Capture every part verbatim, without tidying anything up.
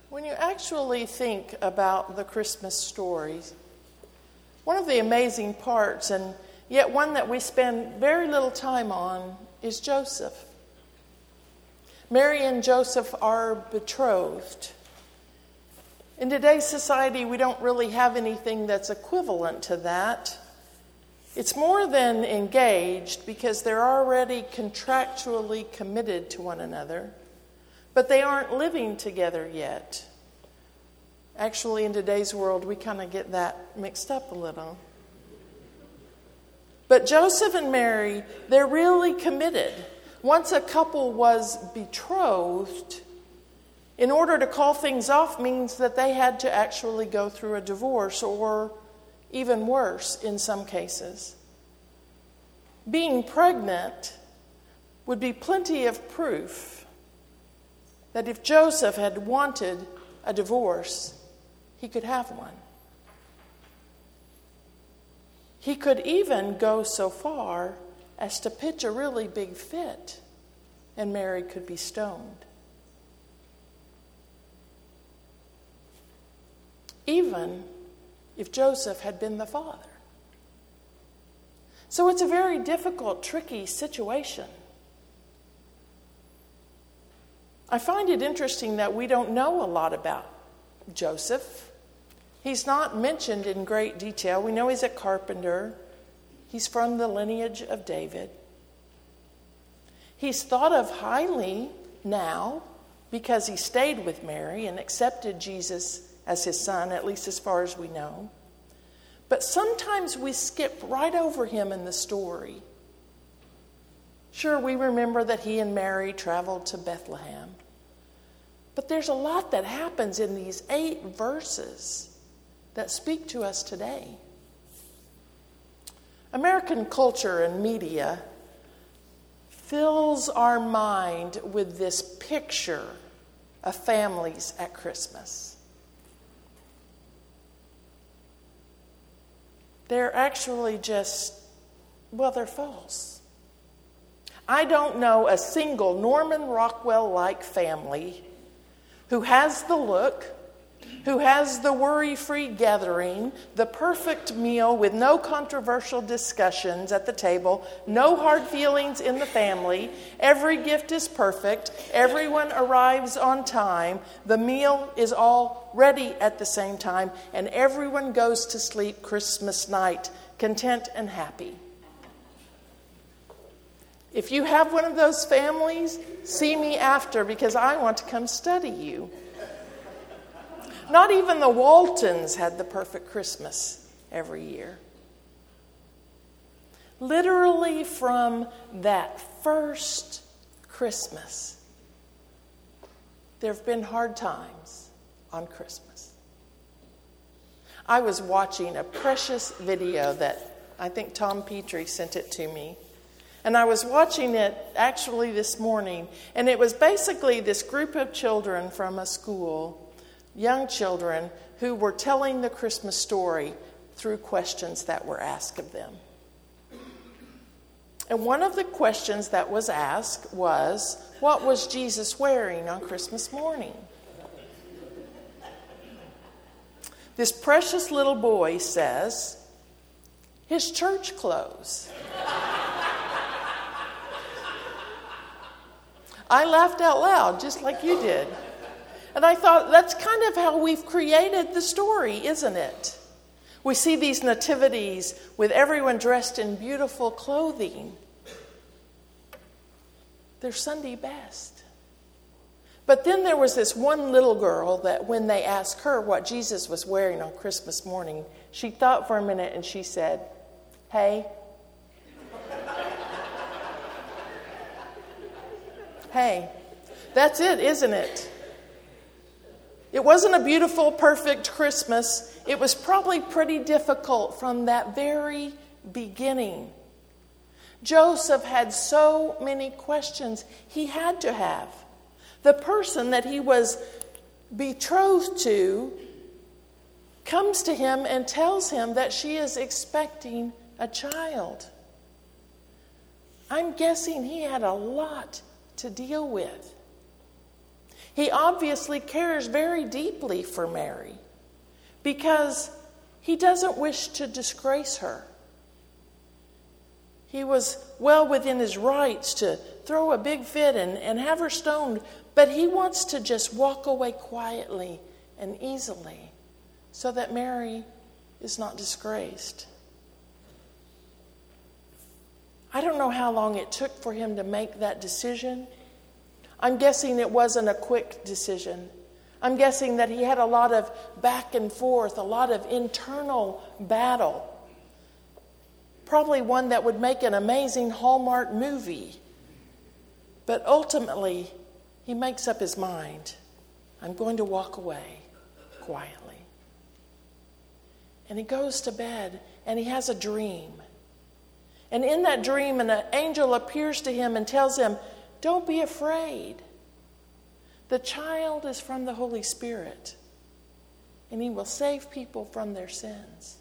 When you actually think about the Christmas stories, one of the amazing parts, and yet one that we spend very little time on, is Joseph. Mary and Joseph are betrothed. In today's society, we don't really have anything that's equivalent to that. It's more than engaged because they're already contractually committed to one another, but they aren't living together yet. Actually, in today's world, we kind of get that mixed up a little. But Joseph and Mary, they're really committed. Once a couple was betrothed, in order to call things off means that they had to actually go through a divorce, or even worse in some cases. Being pregnant would be plenty of proof that if Joseph had wanted a divorce, he could have one. He could even go so far as to pitch a really big fit, and Mary could be stoned. Even if Joseph had been the father. So it's a very difficult, tricky situation. I find it interesting that we don't know a lot about Joseph. He's not mentioned in great detail. We know he's a carpenter. He's from the lineage of David. He's thought of highly now because he stayed with Mary and accepted Jesus as his son, at least as far as we know. But sometimes we skip right over him in the story. Sure, we remember that he and Mary traveled to Bethlehem. But there's a lot that happens in these eight verses that speak to us today. American culture and media fills our mind with this picture of families at Christmas. They're actually just, well, they're false. I don't know a single Norman Rockwell-like family who has the look, who has the worry-free gathering, the perfect meal with no controversial discussions at the table, no hard feelings in the family, every gift is perfect, everyone arrives on time, the meal is all ready at the same time, and everyone goes to sleep Christmas night, content and happy. If you have one of those families, see me after, because I want to come study you. Not even the Waltons had the perfect Christmas every year. Literally from that first Christmas, there have been hard times on Christmas. I was watching a precious video that I think Tom Petrie sent it to me. And I was watching it actually this morning, and it was basically this group of children from a school, young children, who were telling the Christmas story through questions that were asked of them. And one of the questions that was asked was, what was Jesus wearing on Christmas morning? This precious little boy says, his church clothes. I laughed out loud, just like you did. And I thought, that's kind of how we've created the story, isn't it? We see these nativities with everyone dressed in beautiful clothing. They're Sunday best. But then there was this one little girl that when they asked her what Jesus was wearing on Christmas morning, she thought for a minute and she said, hey. Hey, that's it, isn't it? It wasn't a beautiful, perfect Christmas. It was probably pretty difficult from that very beginning. Joseph had so many questions he had to have. The person that he was betrothed to comes to him and tells him that she is expecting a child. I'm guessing he had a lot to deal with. He obviously cares very deeply for Mary because he doesn't wish to disgrace her. He was well within his rights to throw a big fit and, and have her stoned, but he wants to just walk away quietly and easily so that Mary is not disgraced. I don't know how long it took for him to make that decision. I'm guessing it wasn't a quick decision. I'm guessing that he had a lot of back and forth, a lot of internal battle. Probably one that would make an amazing Hallmark movie. But ultimately, he makes up his mind. I'm going to walk away quietly. And he goes to bed and he has a dream. And in that dream, an angel appears to him and tells him, don't be afraid. The child is from the Holy Spirit, and he will save people from their sins.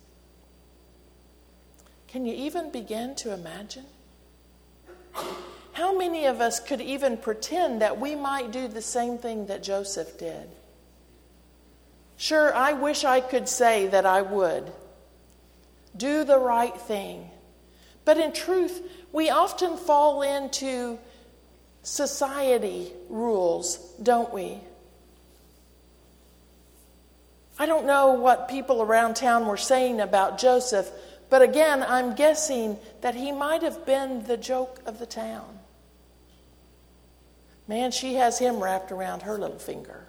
Can you even begin to imagine? How many of us could even pretend that we might do the same thing that Joseph did? Sure, I wish I could say that I would. Do the right thing. But in truth, we often fall into society rules, don't we? I don't know what people around town were saying about Joseph, but again, I'm guessing that he might have been the joke of the town. Man, she has him wrapped around her little finger.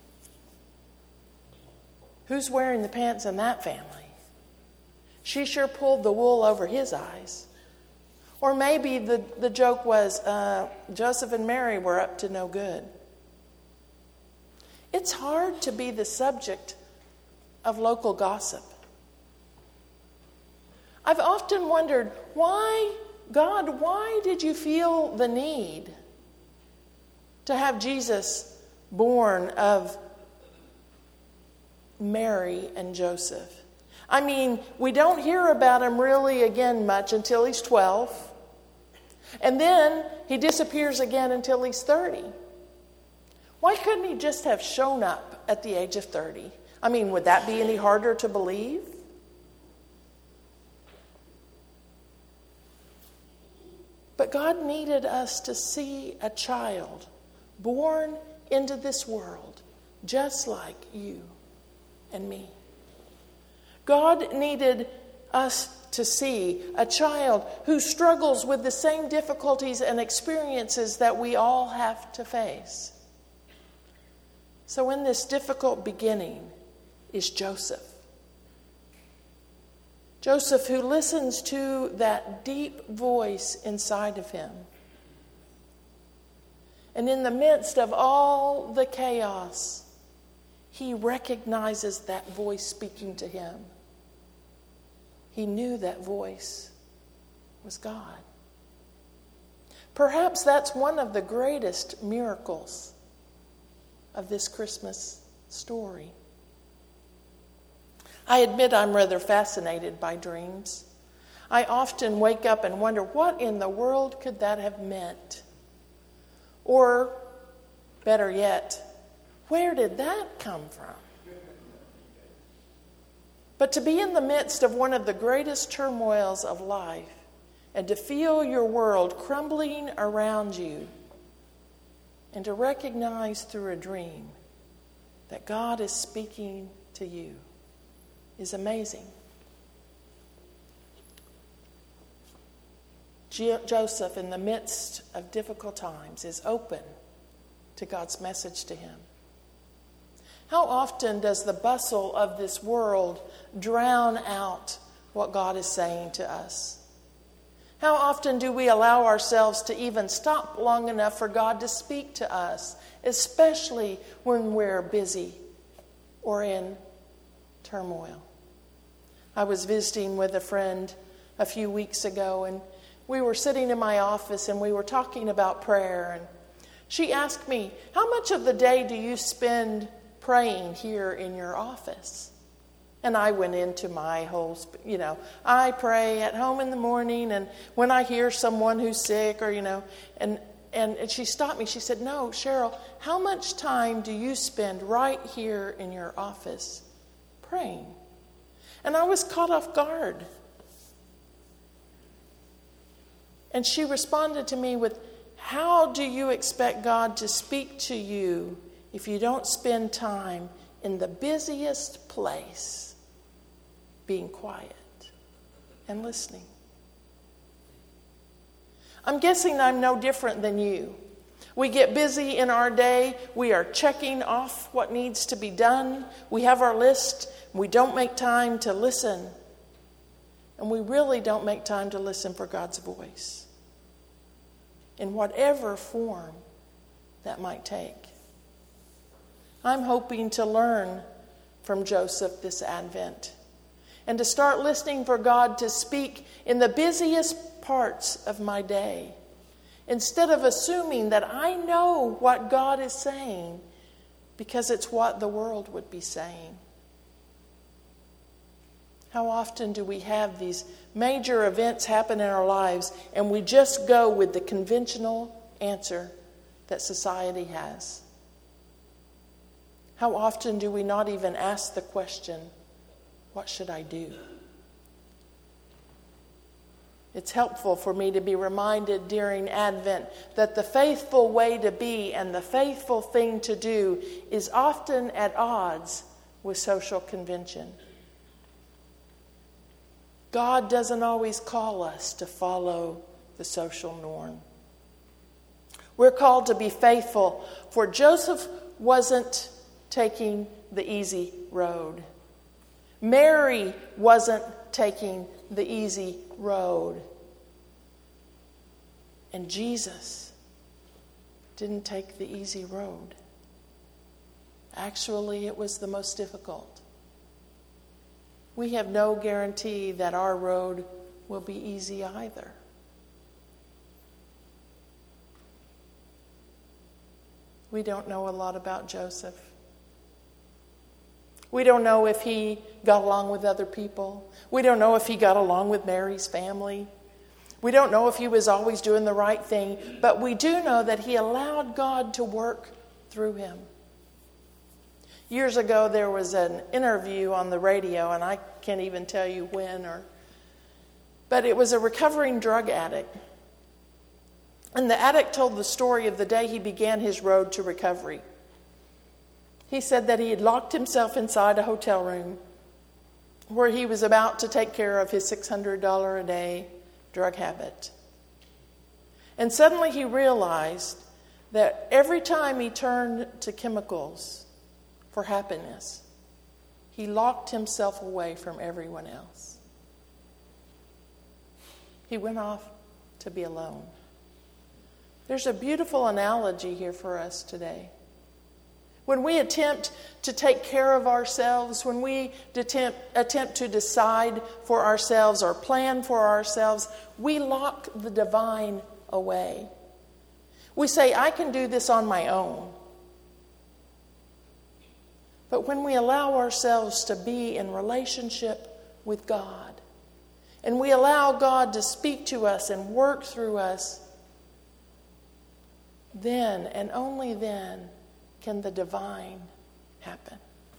Who's wearing the pants in that family? She sure pulled the wool over his eyes. Or maybe the, the joke was uh, Joseph and Mary were up to no good. It's hard to be the subject of local gossip. I've often wondered, why, God, why did you feel the need to have Jesus born of Mary and Joseph? I mean, we don't hear about him really again much until he's twelve. And then he disappears again until he's thirty. Why couldn't he just have shown up at the age of thirty? I mean, would that be any harder to believe? But God needed us to see a child born into this world just like you and me. God needed us to see a child who struggles with the same difficulties and experiences that we all have to face. So in this difficult beginning is Joseph. Joseph who listens to that deep voice inside of him. And in the midst of all the chaos, he recognizes that voice speaking to him. He knew that voice was God. Perhaps that's one of the greatest miracles of this Christmas story. I admit I'm rather fascinated by dreams. I often wake up and wonder, what in the world could that have meant? Or, better yet, where did that come from? But to be in the midst of one of the greatest turmoils of life and to feel your world crumbling around you and to recognize through a dream that God is speaking to you is amazing. Jo- Joseph, in the midst of difficult times, is open to God's message to him. How often does the bustle of this world drown out what God is saying to us? How often do we allow ourselves to even stop long enough for God to speak to us, especially when we're busy or in turmoil? I was visiting with a friend a few weeks ago, and we were sitting in my office and we were talking about prayer, and she asked me, how much of the day do you spend praying here in your office? And I went into my whole, you know, I pray at home in the morning and when I hear someone who's sick or, you know, and and, and she stopped me. She said, no, Cheryl, how much time do you spend right here in your office praying? And I was caught off guard. And she responded to me with, how do you expect God to speak to you if you don't spend time in the busiest place being quiet and listening? I'm guessing I'm no different than you. We get busy in our day. We are checking off what needs to be done. We have our list. We don't make time to listen. And we really don't make time to listen for God's voice, in whatever form that might take. I'm hoping to learn from Joseph this Advent and to start listening for God to speak in the busiest parts of my day, instead of assuming that I know what God is saying because it's what the world would be saying. How often do we have these major events happen in our lives and we just go with the conventional answer that society has? How often do we not even ask the question, what should I do? It's helpful for me to be reminded during Advent that the faithful way to be and the faithful thing to do is often at odds with social convention. God doesn't always call us to follow the social norm. We're called to be faithful, for Joseph wasn't taking the easy road. Mary wasn't taking the easy road. And Jesus didn't take the easy road. Actually, it was the most difficult. We have no guarantee that our road will be easy either. We don't know a lot about Joseph. We don't know if he got along with other people. We don't know if he got along with Mary's family. We don't know if he was always doing the right thing, but we do know that he allowed God to work through him. Years ago, there was an interview on the radio, and I can't even tell you when, or, but it was a recovering drug addict. And the addict told the story of the day he began his road to recovery. He said that he had locked himself inside a hotel room where he was about to take care of his six hundred dollars a day drug habit. And suddenly he realized that every time he turned to chemicals for happiness, he locked himself away from everyone else. He went off to be alone. There's a beautiful analogy here for us today. When we attempt to take care of ourselves, when we attempt, attempt to decide for ourselves or plan for ourselves, we lock the divine away. We say, I can do this on my own. But when we allow ourselves to be in relationship with God, and we allow God to speak to us and work through us, then and only then can the divine happen.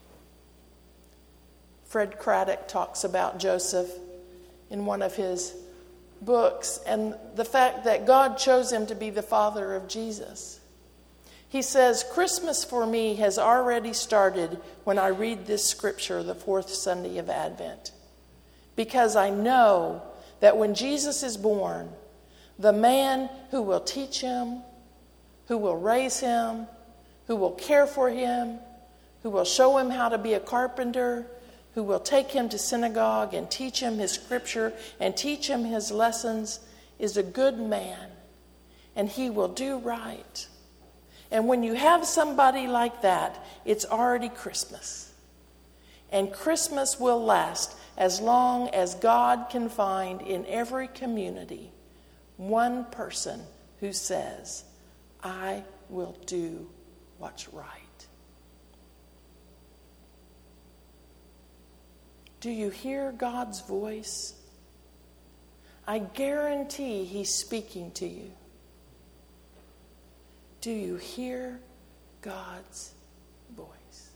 Fred Craddock talks about Joseph in one of his books and the fact that God chose him to be the father of Jesus. He says, Christmas for me has already started when I read this scripture the fourth Sunday of Advent, because I know that when Jesus is born, the man who will teach him, who will raise him, who will care for him, who will show him how to be a carpenter, who will take him to synagogue and teach him his scripture and teach him his lessons, is a good man, and he will do right. And when you have somebody like that, it's already Christmas. And Christmas will last as long as God can find in every community one person who says, I will do what's right. Do you hear God's voice? I guarantee He's speaking to you. Do you hear God's voice?